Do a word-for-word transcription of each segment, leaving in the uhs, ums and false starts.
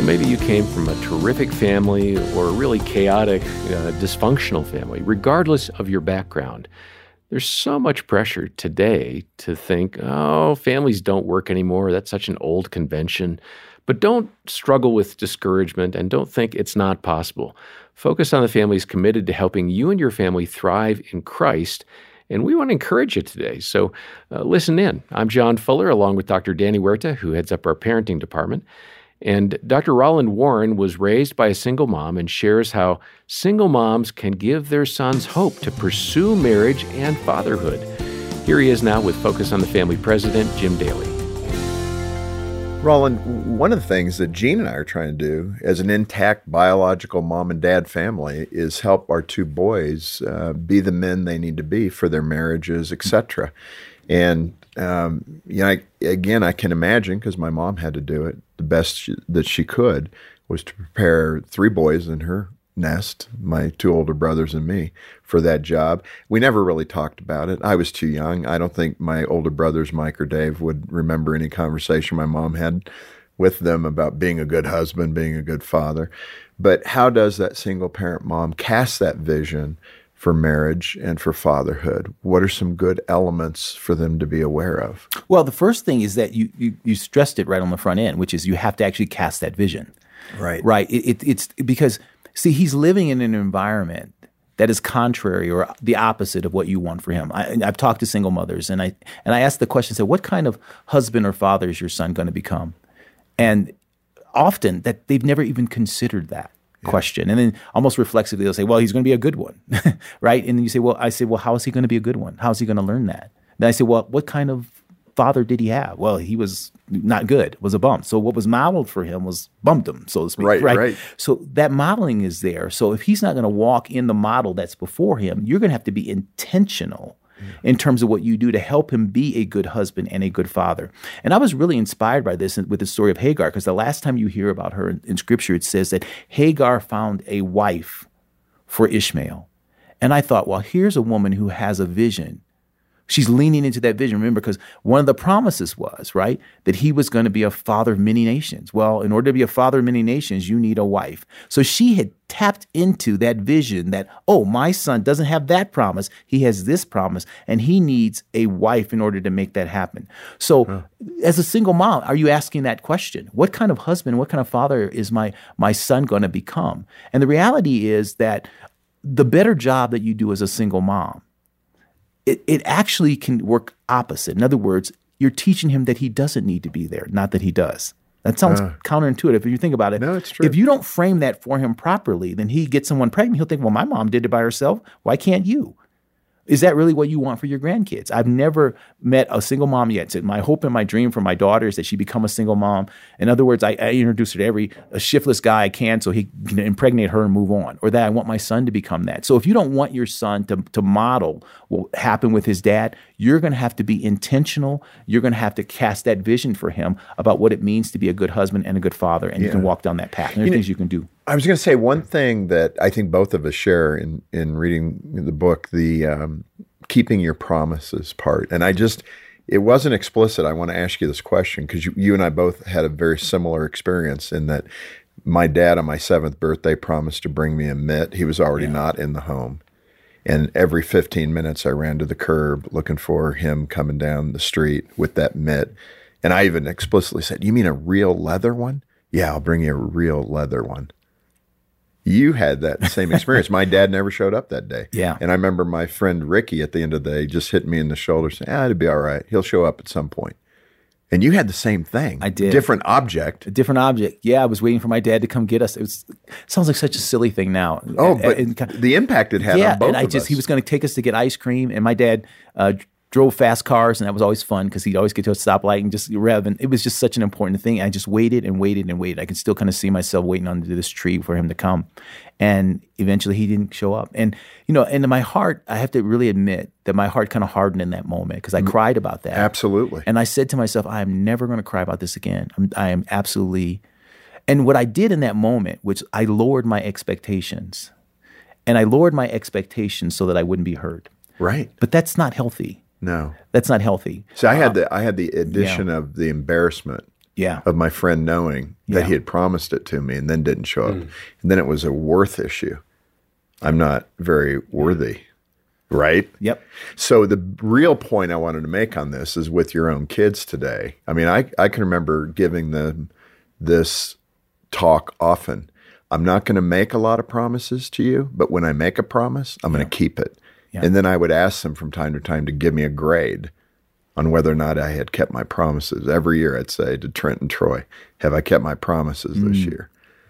Well, maybe you came from a terrific family or a really chaotic, uh, dysfunctional family. Regardless of your background, there's so much pressure today to think, oh, families don't work anymore. That's such an old convention. But don't struggle with discouragement and don't think it's not possible. Focus on the families committed to helping you and your family thrive in Christ. And we want to encourage you today. So uh, listen in. I'm John Fuller, along with Doctor Danny Huerta, who heads up our parenting department. And Doctor Roland Warren was raised by a single mom and shares how single moms can give their sons hope to pursue marriage and fatherhood. Here he is now with Focus on the Family President, Jim Daly. Roland, one of the things that Jean and I are trying to do as an intact biological mom and dad family is help our two boys uh, be the men they need to be for their marriages, et cetera. And, um, you know, I, again, I can imagine, because my mom had to do it, the best she, that she could was to prepare three boys in her nest, my two older brothers and me, for that job. We never really talked about it. I was too young. I don't think my older brothers, Mike or Dave, would remember any conversation my mom had with them about being a good husband, being a good father. But how does that single parent mom cast that vision for marriage and for fatherhood? What are some good elements for them to be aware of? Well, the first thing is that you you, you stressed it right on the front end, which is you have to actually cast that vision. Right. Right. It, it, it's because, see, he's living in an environment that is contrary or the opposite of what you want for him. I, I've talked to single mothers, and I and I asked the question, so what kind of husband or father is your son going to become? And often that they've never even considered that yeah. question. And then almost reflexively, they'll say, well, he's going to be a good one, right? And then you say, well, I say, well, how is he going to be a good one? How is he going to learn that? Then I say, well, what kind of father did he have? Well, he was not good, was a bum. So what was modeled for him was bumdom, so to speak. Right, right. right. So that modeling is there. So if he's not going to walk in the model that's before him, you're going to have to be intentional mm. in terms of what you do to help him be a good husband and a good father. And I was really inspired by this with the story of Hagar, because the last time you hear about her in, in Scripture, it says that Hagar found a wife for Ishmael. And I thought, well, here's a woman who has a vision. She's leaning into that vision. Remember, because one of the promises was, right, that he was going to be a father of many nations. Well, in order to be a father of many nations, you need a wife. So she had tapped into that vision that, oh, my son doesn't have that promise. He has this promise, and he needs a wife in order to make that happen. So huh. as a single mom, are you asking that question? What kind of husband, what kind of father is my, my son going to become? And the reality is that the better job that you do as a single mom, It, it actually can work opposite. In other words, you're teaching him that he doesn't need to be there, not that he does. That sounds uh, counterintuitive if you think about it. No, it's true. If you don't frame that for him properly, then he gets someone pregnant. He'll think, well, my mom did it by herself. Why can't you? Is that really what you want for your grandkids? I've never met a single mom yet. So my hope and my dream for my daughter is that she become a single mom. In other words, I, I introduce her to every a shiftless guy I can so he can impregnate her and move on. Or that I want my son to become that. So if you don't want your son to, to model what happened with his dad, you're going to have to be intentional. You're going to have to cast that vision for him about what it means to be a good husband and a good father. And yeah. you can walk down that path. And there are things you can do. I was going to say one thing that I think both of us share in, in reading the book, the um, keeping your promises part. And I just, it wasn't explicit. I want to ask you this question because you, you and I both had a very similar experience in that my dad on my seventh birthday promised to bring me a mitt. He was already yeah. not in the home. And every fifteen minutes I ran to the curb looking for him coming down the street with that mitt. And I even explicitly said, you mean a real leather one? Yeah, I'll bring you a real leather one. You had that same experience. My dad never showed up that day. Yeah. And I remember my friend Ricky at the end of the day just hit me in the shoulder saying, ah, it'll be all right. He'll show up at some point. And you had the same thing. I did. Different object. A different object. Yeah, I was waiting for my dad to come get us. It was it sounds like such a silly thing now. Oh, but and, and, the impact it had yeah, on both and I of just, us. He was going to take us to get ice cream, and my dad uh, drove fast cars, and that was always fun because he'd always get to a stoplight and just rev. And it was just such an important thing. I just waited and waited and waited. I could still kind of see myself waiting under this tree for him to come. And eventually he didn't show up. And, you know, and in my heart, I have to really admit that my heart kind of hardened in that moment because I mm, cried about that. Absolutely. And I said to myself, I am never going to cry about this again. I'm, I am absolutely. And what I did in that moment, which I lowered my expectations. And I lowered my expectations so that I wouldn't be hurt. Right. But that's not healthy. No. That's not healthy. So I had the I had the addition yeah. of the embarrassment Yeah. of my friend knowing that Yeah. he had promised it to me and then didn't show up. And then it was a worth issue. I'm not very worthy, right? Yep. So the real point I wanted to make on this is with your own kids today. I mean, I, I can remember giving them this talk often. I'm not going to make a lot of promises to you, but when I make a promise, I'm going to keep it. Yeah. And then I would ask them from time to time to give me a grade on whether or not I had kept my promises. Every year I'd say to Trent and Troy, have I kept my promises this year?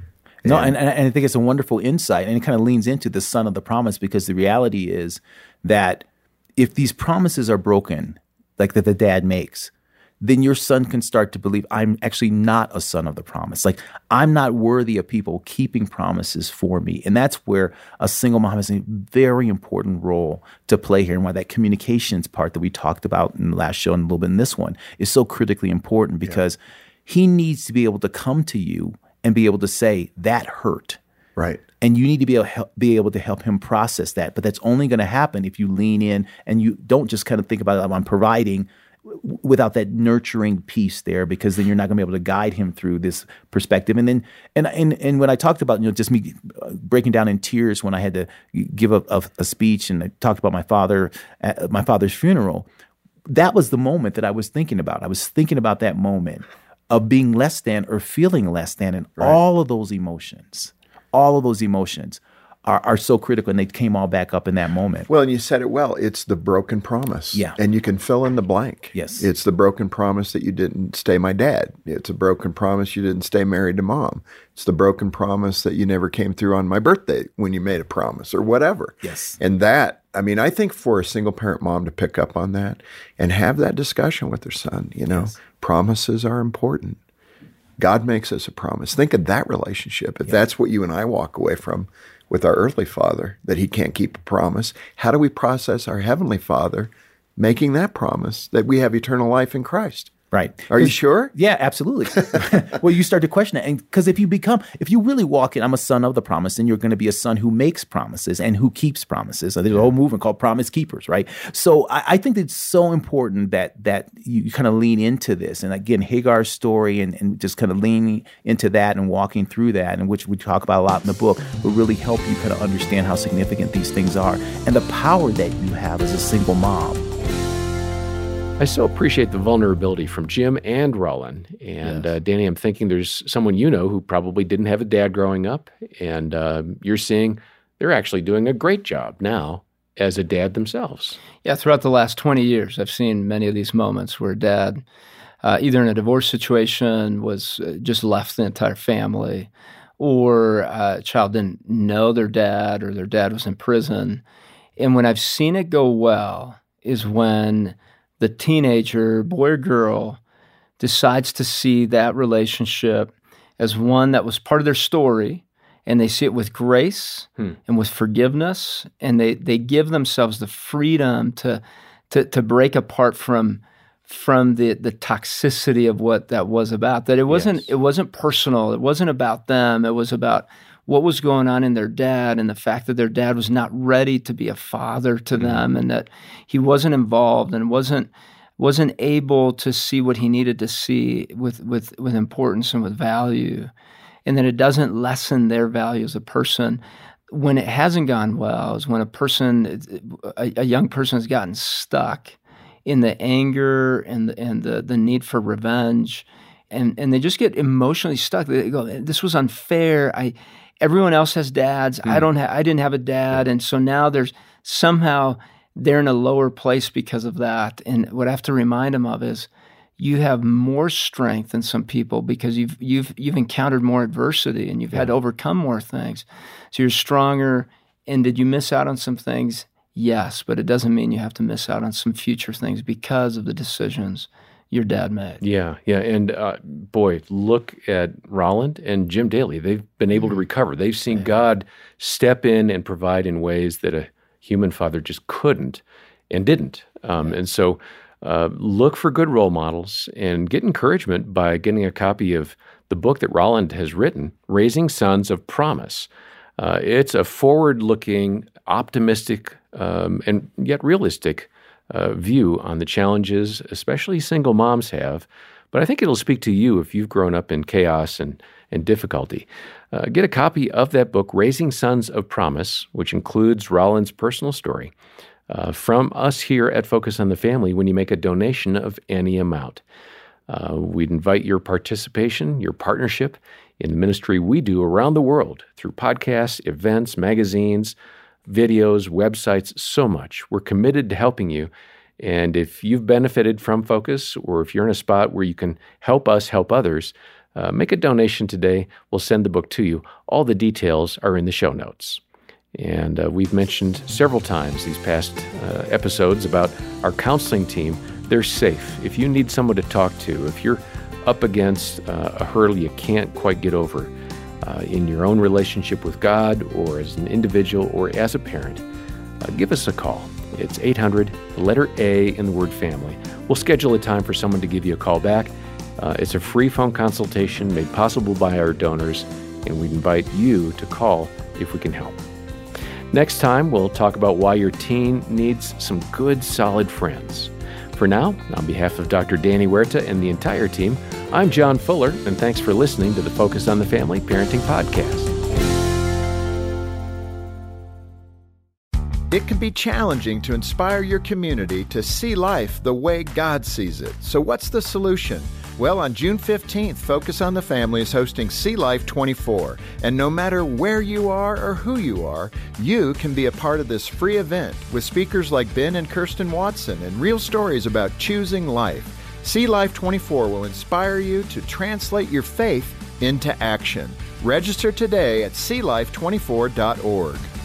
No, and, and I think it's a wonderful insight, and it kind of leans into the son of the promise, because the reality is that if these promises are broken, like that the dad makes, then your son can start to believe, I'm actually not a son of the promise. Like, I'm not worthy of people keeping promises for me. And that's where a single mom has a very important role to play here, and why that communications part that we talked about in the last show and a little bit in this one is so critically important, because he needs to be able to come to you and be able to say, that hurt. Right. And you need to be able, help, be able to help him process that. But that's only going to happen if you lean in and you don't just kind of think about, I'm providing, w- without that nurturing piece there, because then you're not going to be able to guide him through this perspective. And then, and and and when I talked about, you know, just me breaking down in tears when I had to give a, a, a speech, and I talked about my father at my father's funeral, that was the moment that I was thinking about. I was thinking about that moment of being less than or feeling less than, and Right. all of those emotions, all of those emotions are, are so critical, and they came all back up in that moment. Well, and you said it well. It's the broken promise. Yeah. And you can fill in the blank. Yes. It's the broken promise that you didn't stay my dad. It's a broken promise you didn't stay married to mom. It's the broken promise that you never came through on my birthday when you made a promise, or whatever. Yes. And that, I mean, I think for a single parent mom to pick up on that and have that discussion with their son, you know, Yes. promises are important. God makes us a promise. Think of that relationship. If that's what you and I walk away from with our earthly father, that he can't keep a promise, how do we process our heavenly Father making that promise that we have eternal life in Christ? Right. Are you sure? Yeah, absolutely. Well, you start to question it. And because if you become, if you really walk in, I'm a son of the promise, then you're going to be a son who makes promises and who keeps promises. So there's a whole movement called Promise Keepers, right? So I, I think it's so important that that you, you kind of lean into this. And again, Hagar's story, and, and just kind of leaning into that and walking through that, and which we talk about a lot in the book, will really help you kind of understand how significant these things are and the power that you have as a single mom. I so appreciate the vulnerability from Jim and Roland. And Yes. uh, Danny, I'm thinking there's someone you know who probably didn't have a dad growing up, and uh, you're seeing they're actually doing a great job now as a dad themselves. Yeah, throughout the last twenty years, I've seen many of these moments where dad, uh, either in a divorce situation, was uh, just left the entire family, or uh, a child didn't know their dad, or their dad was in prison. And when I've seen it go well is when the teenager, boy or girl, decides to see that relationship as one that was part of their story, and they see it with grace Hmm. and with forgiveness, and they they give themselves the freedom to to to break apart from from the the toxicity of what that was about. That it wasn't Yes. it wasn't personal. It wasn't about them. It was about what was going on in their dad, and the fact that their dad was not ready to be a father to them, and that he wasn't involved and wasn't wasn't able to see what he needed to see with with with importance and with value, and that it doesn't lessen their value as a person. When it hasn't gone well is when a person, a, a young person, has gotten stuck in the anger and the, and the the need for revenge, and and they just get emotionally stuck. They go, "This was unfair. I." Everyone else has dads. I don't. Ha- I didn't have a dad, and so now there's somehow they're in a lower place because of that. And what I have to remind them of is, you have more strength than some people because you've you've you've encountered more adversity and you've had to overcome more things. So you're stronger. And did you miss out on some things? Yes, but it doesn't mean you have to miss out on some future things because of the decisions your dad made. Yeah, yeah. And uh, boy, look at Roland and Jim Daly. They've been able to recover. They've seen God step in and provide in ways that a human father just couldn't and didn't. Um, and so uh, look for good role models and get encouragement by getting a copy of the book that Roland has written, Raising Sons of Promise. Uh, it's a forward-looking, optimistic, um, and yet realistic Uh, view on the challenges, especially single moms have, but I think it'll speak to you if you've grown up in chaos and, and difficulty. Uh, get a copy of that book, Raising Sons of Promise, which includes Roland's personal story, uh, from us here at Focus on the Family when you make a donation of any amount. Uh, we'd invite your participation, your partnership in the ministry we do around the world through podcasts, events, magazines, videos, websites, so much. We're committed to helping you. And if you've benefited from Focus, or if you're in a spot where you can help us help others, uh, make a donation today. We'll send the book to you. All the details are in the show notes. And uh, we've mentioned several times these past uh, episodes about our counseling team. They're safe. If you need someone to talk to, if you're up against uh, a hurdle you can't quite get over uh, in your own relationship with God, or as an individual, or as a parent, uh, give us a call. It's eight hundred, the letter A in the word family. We'll schedule a time for someone to give you a call back. Uh, it's a free phone consultation made possible by our donors, and we invite you to call if we can help. Next time, we'll talk about why your teen needs some good, solid friends. For now, on behalf of Doctor Danny Huerta and the entire team, I'm John Fuller, and thanks for listening to the Focus on the Family Parenting Podcast. It can be challenging to inspire your community to see life the way God sees it. So what's the solution? Well, on June fifteenth, Focus on the Family is hosting See Life twenty-four. And no matter where you are or who you are, you can be a part of this free event with speakers like Ben and Kirsten Watson and real stories about choosing life. See Life twenty-four will inspire you to translate your faith into action. Register today at see life twenty-four dot org.